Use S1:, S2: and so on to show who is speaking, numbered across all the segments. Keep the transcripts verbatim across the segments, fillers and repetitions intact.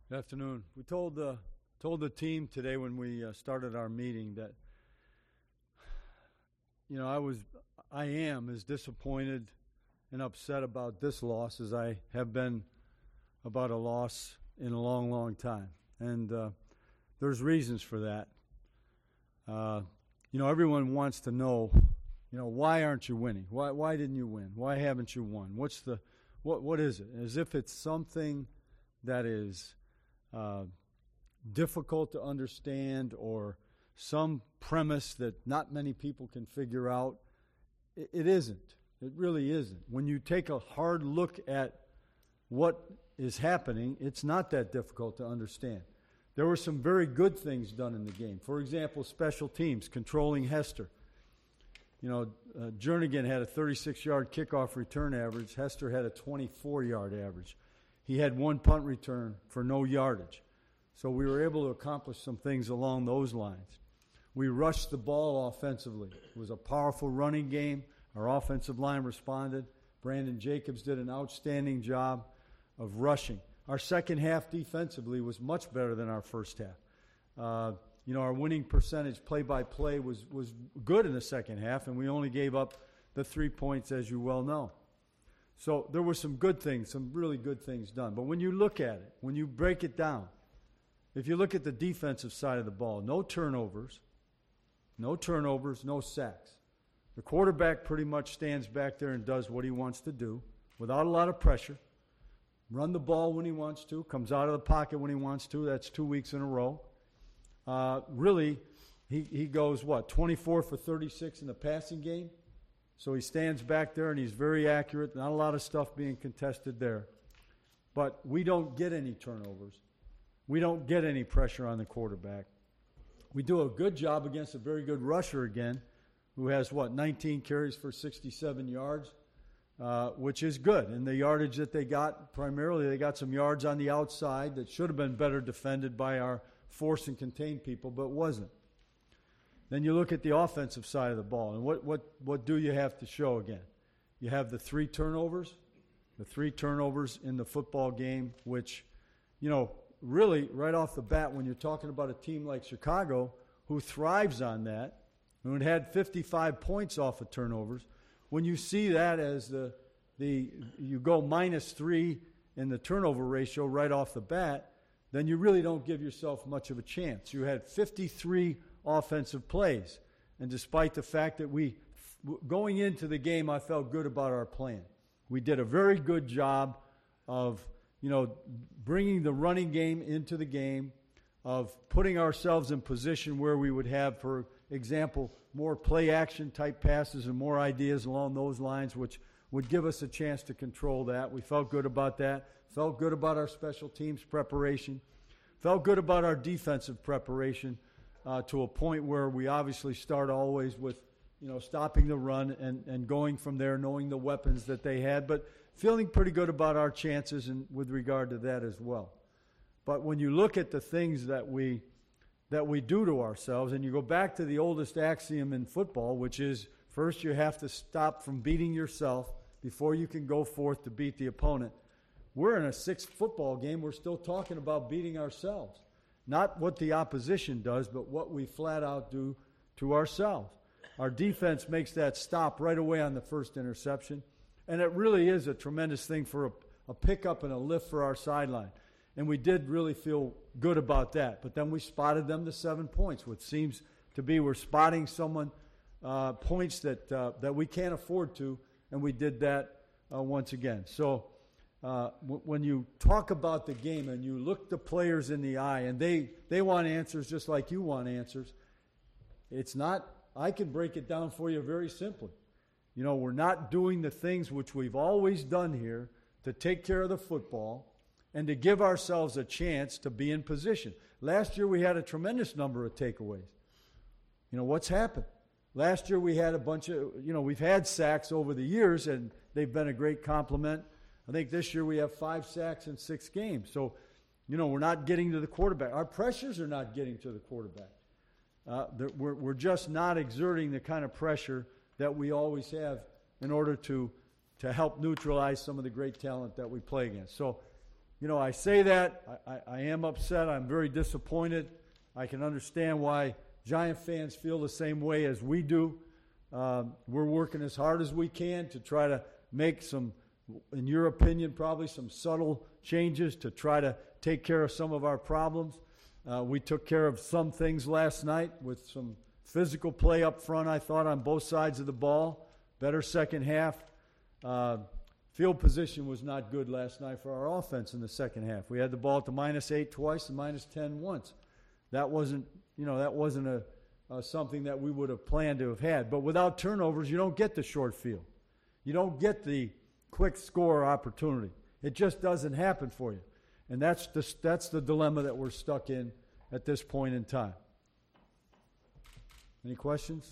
S1: Good afternoon. We told the told the team today when we uh, started our meeting that you know I was I am as disappointed and upset about this loss as I have been about a loss in a long, long time, and uh, there's reasons for that. Uh, you know, everyone wants to know, you know, why aren't you winning? Why why didn't you win? Why haven't you won? What's the what what is it? As if it's something that is Uh, difficult to understand or some premise that not many people can figure out. It, it isn't. It really isn't. When you take a hard look at what is happening, it's not that difficult to understand. There were some very good things done in the game. For example, special teams, controlling Hester. You know, uh, Jernigan had a thirty-six-yard kickoff return average. Hester had a twenty-four-yard average. He had one punt return for no yardage. So we were able to accomplish some things along those lines. We rushed the ball offensively. It was a powerful running game. Our offensive line responded. Brandon Jacobs did an outstanding job of rushing. Our second half defensively was much better than our first half. Uh, you know, our winning percentage play-by-play was, was good in the second half, and we only gave up the three points, as you well know. So there were some good things, some really good things done. But when you look at it, when you break it down, if you look at the defensive side of the ball, no turnovers, no turnovers, no sacks. The quarterback pretty much stands back there and does what he wants to do without a lot of pressure. Run the ball when he wants to, comes out of the pocket when he wants to. That's two weeks in a row. Uh, really, he, he goes, what, twenty-four for thirty-six in the passing game? So he stands back there, and he's very accurate. Not a lot of stuff being contested there. But we don't get any turnovers. We don't get any pressure on the quarterback. We do a good job against a very good rusher again, who has, what, nineteen carries for sixty-seven yards, uh, which is good. And the yardage that they got, primarily they got some yards on the outside that should have been better defended by our force and contain people, but wasn't. Then you look at the offensive side of the ball, and what, what, what do you have to show again? You have the three turnovers, the three turnovers in the football game, which, you know, really right off the bat, when you're talking about a team like Chicago who thrives on that, who had had fifty-five points off of turnovers, when you see that as the, the you go minus three in the turnover ratio right off the bat, then you really don't give yourself much of a chance. You had fifty-three offensive plays. And despite the fact that we, going into the game, I felt good about our plan. We did a very good job of, you know, bringing the running game into the game, of putting ourselves in position where we would have, for example, more play-action type passes and more ideas along those lines, which would give us a chance to control that. We felt good about that. Felt good about our special teams preparation. Felt good about our defensive preparation. Uh, to a point where we obviously start always with, you know, stopping the run and, and going from there, knowing the weapons that they had, but feeling pretty good about our chances and with regard to that as well. But when you look at the things that we that we do to ourselves, and you go back to the oldest axiom in football, which is first you have to stop from beating yourself before you can go forth to beat the opponent. We're in a sixth football game. We're still talking about beating ourselves. Not what the opposition does, but what we flat out do to ourselves. Our defense makes that stop right away on the first interception, and it really is a tremendous thing for a, a pickup and a lift for our sideline. And we did really feel good about that. But then we spotted them to seven points, which seems to be we're spotting someone uh, points that uh, that we can't afford to, and we did that uh, once again. So. Uh, w- when you talk about the game and you look the players in the eye and they, they want answers just like you want answers, it's not, I can break it down for you very simply. You know, we're not doing the things which we've always done here to take care of the football and to give ourselves a chance to be in position. Last year we had a tremendous number of takeaways. You know, what's happened? Last year we had a bunch of, you know, we've had sacks over the years and they've been a great compliment. I think this year we have five sacks in six games. So, you know, we're not getting to the quarterback. Our pressures are not getting to the quarterback. Uh, we're, we're just not exerting the kind of pressure that we always have in order to, to help neutralize some of the great talent that we play against. So you know, I say that, I, I, I am upset, I'm very disappointed. I can understand why Giant fans feel the same way as we do. Um, we're working as hard as we can to try to make some, in your opinion, probably some subtle changes to try to take care of some of our problems. Uh, we took care of some things last night with some physical play up front, I thought, on both sides of the ball. Better second half. Uh, field position was not good last night for our offense in the second half. We had the ball at the minus eight twice and minus ten once. That wasn't, you know, that wasn't a uh, something that we would have planned to have had. But without turnovers, you don't get the short field. You don't get the quick score opportunity. It just doesn't happen for you. And that's the, that's the dilemma that we're stuck in at this point in time. Any questions?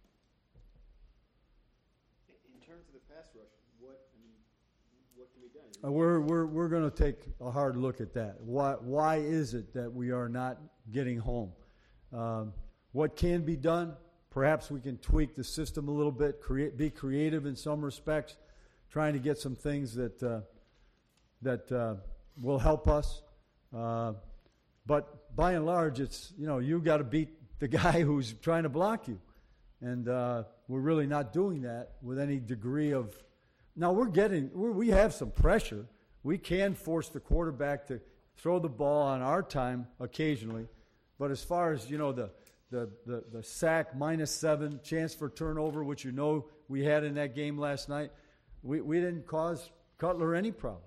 S2: In terms of the pass rush, what I mean, what can be done?
S1: Uh, we're we're we're going to take a hard look at that. Why why is it that we are not getting home? Um, what can be done? Perhaps we can tweak the system a little bit, create, be creative in some respects, trying to get some things that uh, that uh, will help us. Uh, but by and large, it's, you know, you got to beat the guy who's trying to block you, and uh, we're really not doing that with any degree of. Now we're getting we're, we have some pressure. We can force the quarterback to throw the ball on our time occasionally, but as far as, you know, the the the, the sack minus seven chance for turnover, which you know we had in that game last night, we we didn't cause Cutler any problems.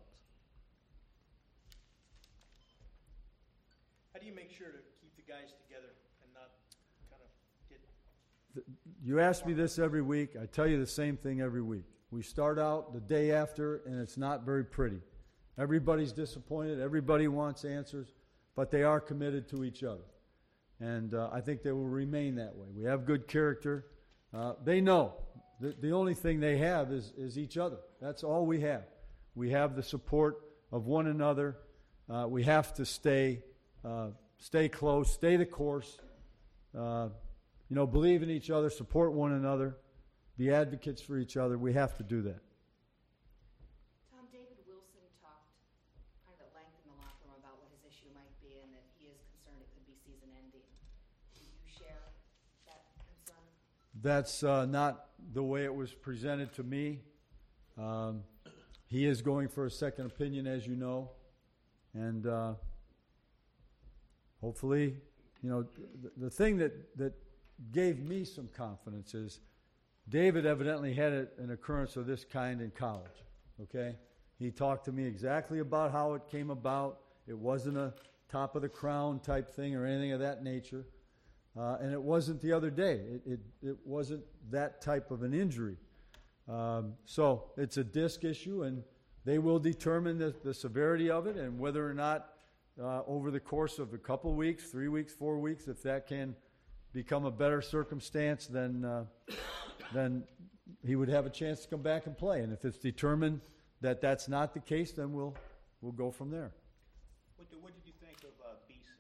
S3: How do you make sure to keep the guys together and not kind of get...
S1: You ask me this every week. I tell you the same thing every week. We start out the day after, and it's not very pretty. Everybody's disappointed. Everybody wants answers, but they are committed to each other. And uh, I think they will remain that way. We have good character. Uh, they know. The, the only thing they have is, is each other. That's all we have. We have the support of one another. Uh, we have to stay uh, stay close, stay the course, uh, you know, believe in each other, support one another, be advocates for each other. We have to do that.
S4: Tom, David Wilson talked kind of at length in the locker room about what his issue might be and that he is concerned it could be season-ending. Do you share that concern?
S1: That's uh, not the way it was presented to me. Um, he is going for a second opinion, as you know, and uh, hopefully, you know, the, the thing that, that gave me some confidence is David evidently had a, an occurrence of this kind in college, okay? He talked to me exactly about how it came about. It wasn't a top of the crown type thing or anything of that nature. Uh, and it wasn't the other day. It, it, it wasn't that type of an injury. Um, so it's a disc issue, and they will determine the, the severity of it and whether or not uh, over the course of a couple weeks, three weeks, four weeks, if that can become a better circumstance, then uh, then he would have a chance to come back and play. And if it's determined that that's not the case, then we'll we'll go from there.
S3: What did, what did you think of uh, Beeson?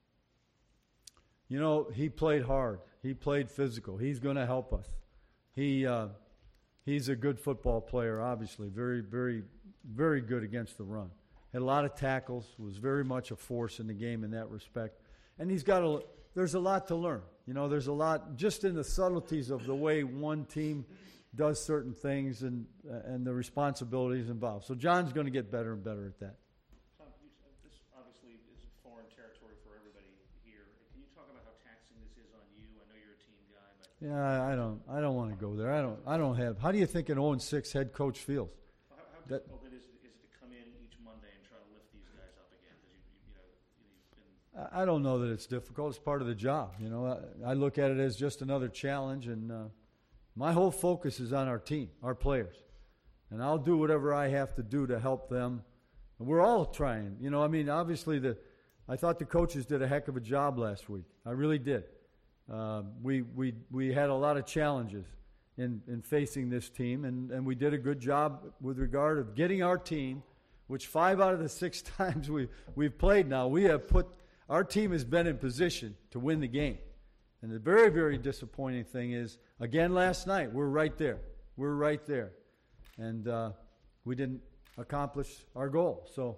S1: You know, he played hard. He played physical. He's going to help us. He uh, he's a good football player, obviously. Very, very, very good against the run. Had a lot of tackles. Was very much a force in the game in that respect. And he's got a. There's a lot to learn. You know, there's a lot just in the subtleties of the way one team does certain things and uh, and the responsibilities involved. So John's going to get better and better at that.
S5: Tom, you, this obviously is foreign territory for everybody here. Can you talk about how taxing this is on you? I know you're a team guy, but
S1: Yeah, I don't. I don't want to go there. I don't. I don't have. How do you think an oh and six head coach feels?
S5: how, how
S1: That-
S5: difficult it is, is it to come in each Monday and try to lift these guys up again? Because you, you, you know, you've been.
S1: I I don't know that it's difficult. It's part of the job. You know, I, I look at it as just another challenge, and uh, my whole focus is on our team, our players, and I'll do whatever I have to do to help them. And we're all trying. You know, I mean, obviously, the I thought the coaches did a heck of a job last week. I really did. Uh, we we we had a lot of challenges in in facing this team, and and we did a good job with regard of getting our team, which five out of the six times we we've played now, we have put. Our team has been in position to win the game. And the very, very disappointing thing is, again last night, we're right there. We're right there. And uh, we didn't accomplish our goal. So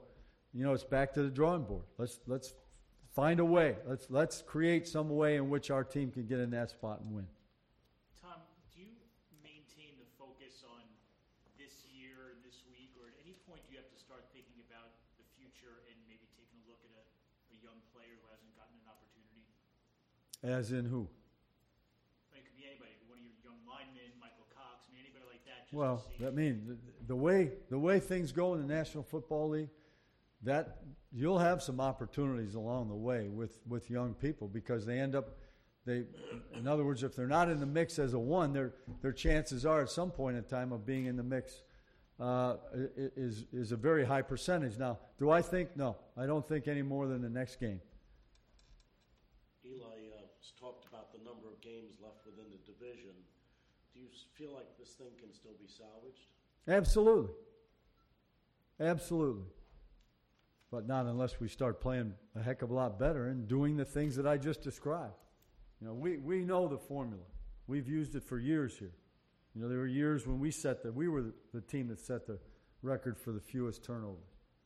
S1: you know, it's back to the drawing board. Let's let's find a way. Let's let's create some way in which our team can get in that spot and win.
S5: Tom, do you maintain the focus on this year and this week, or at any point do you have to start thinking about the future and maybe taking a look at a, a young player who hasn't gotten an opportunity?
S1: As in who?
S5: It could be anybody, one of your young linemen, Michael Cox, I mean, anybody like that. Just
S1: Well,
S5: to see.
S1: I mean, the, the way the way things go in the National Football League, that you'll have some opportunities along the way with, with young people because they end up, they, in other words, if they're not in the mix as a one, their their chances are at some point in time of being in the mix uh, is is a very high percentage. Now, do I think? No, I don't think any more than the next game.
S6: Eli uh, has talked about the number of games left within the division. Do you s- feel like this thing can still be salvaged?
S1: Absolutely. Absolutely. But not unless we start playing a heck of a lot better and doing the things that I just described. You know, we, we know the formula. We've used it for years here. You know, there were years when we set the, we were the, the team that set the record for the fewest turnovers.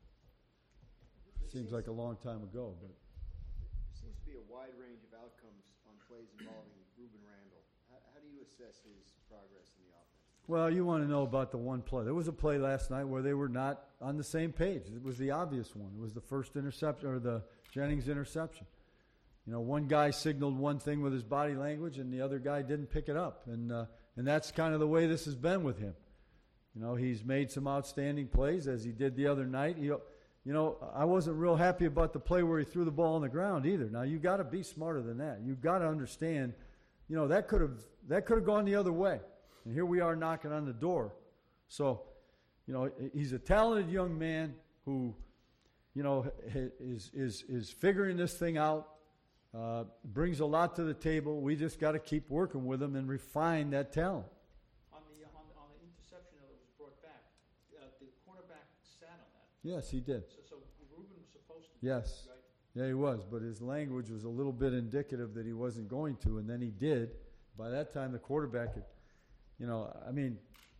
S1: Seems like a long time ago, but
S2: There seems to be a wide range of outcomes on plays involving Ruben Randall. How, how do you assess his progress in the offense?
S1: well, you want to know about the one play. There was a play last night where they were not on the same page. It was the obvious one. It was the first interception, or the Jennings interception. You know, one guy signaled one thing with his body language, and the other guy didn't pick it up. And uh, and that's kind of the way this has been with him. You know, he's made some outstanding plays, as he did the other night. He, you know, I wasn't real happy about the play where he threw the ball on the ground either. Now, you got to be smarter than that. You've got to understand, you know, that could have that could have gone the other way. And here we are knocking on the door. So, you know, he's a talented young man who, you know, is is is figuring this thing out. Uh, brings a lot to the table. We just got to keep working with him and refine that talent.
S3: On the, on, on the interception that was brought back, uh, the cornerback sat on that.
S1: Yes, he did.
S3: So, so Ruben was supposed to. do
S1: Yes.
S3: that, right?
S1: Yeah, he was, but his language was a little bit indicative that he wasn't going to, and then he did. By that time, the quarterback had, you know, I mean,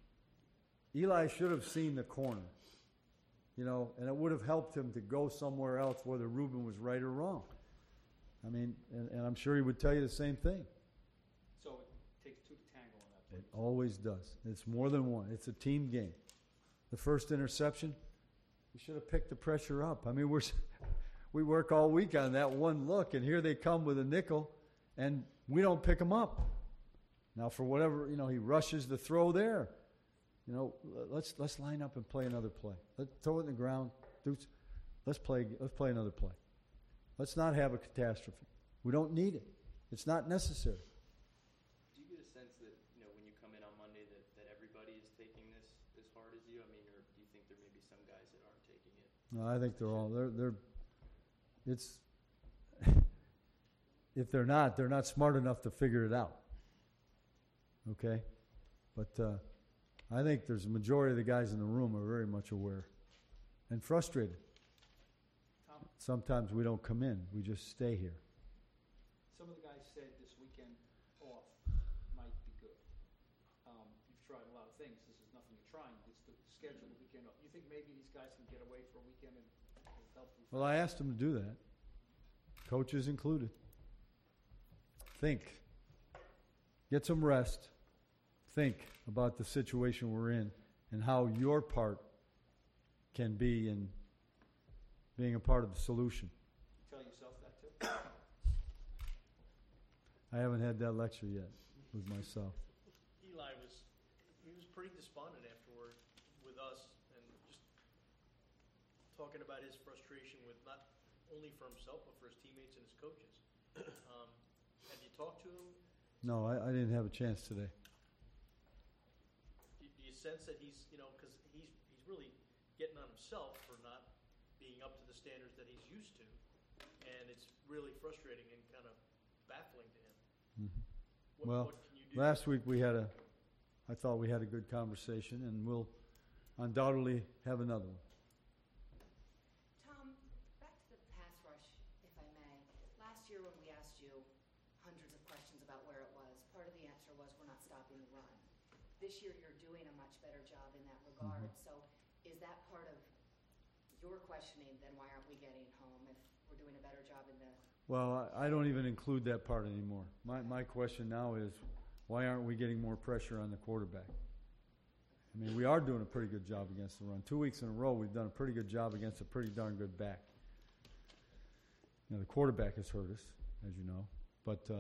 S1: Eli should have seen the corner, you know, and it would have helped him to go somewhere else, whether Ruben was right or wrong. I mean, and, and I'm sure he would tell you the same thing.
S3: So it takes two to tango on that.
S1: It always does. It's more than one. It's a team game. The first interception, we should have picked the pressure up. I mean, we're we work all week on that one look, and here they come with a nickel, and we don't pick them up. Now, for whatever, you know, he rushes the throw there. You know, let's let's line up and play another play. Let's throw it in the ground. Dudes, let's play. Let's play another play. Let's not have a catastrophe. We don't need it. It's not necessary.
S7: Do you get a sense that, you know, when you come in on Monday that, that everybody is taking this as hard as you? I mean, or do you think there may be some guys that aren't taking it?
S1: No, I think they're all they're they're. It's if they're not, they're not smart enough to figure it out. Okay, but uh, I think there's a majority of the guys in the room are very much aware and frustrated.
S3: Tom,
S1: Sometimes we don't come in; we just stay here.
S3: some of the guys said this weekend off might be good. Um, you've tried a lot of things. This is nothing you're trying. It's the schedule the weekend off. You think maybe these guys can get away for a weekend and it'll help them?
S1: Well, I asked them to do that, coaches included. Think, get some rest. Think about the situation we're in and how your part can be in being a part of the solution.
S3: Tell yourself that too?
S1: I haven't had that lecture yet with myself.
S3: Eli was, he was pretty despondent afterward with us and just talking about his frustration with not only for himself, but for his teammates and his coaches. Um, have you talked to him?
S1: No, I, I didn't have a chance today.
S3: Do do you sense that he's, you know, because he's, he's really getting on himself for not being up to the standards that he's used to, and it's really frustrating and kind of baffling to him.
S1: Mhm.
S3: What,
S1: Well,
S3: what can you do?
S1: Last week we had a, I thought we had a good conversation, and we'll undoubtedly have another one.
S4: Tom, back to the pass rush, if I may. Last year when we asked you hundreds of questions about where it was, part of the answer was we're not stopping the run. This year you're doing a much better job in that regard. So is that part of you're questioning, then why aren't we getting home if we're doing a better job in the,
S1: Well, I I don't even include that part anymore. My, my question now is, why aren't we getting more pressure on the quarterback? I mean, we are doing a pretty good job against the run. Two weeks in a row, we've done a pretty good job against a pretty darn good back. Now, the quarterback has hurt us, as you know, but uh,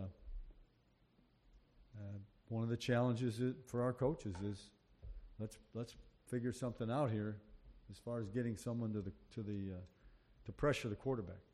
S1: uh, one of the challenges it, for our coaches is let's let's figure something out here as far as getting someone to the to the uh, to pressure the quarterback.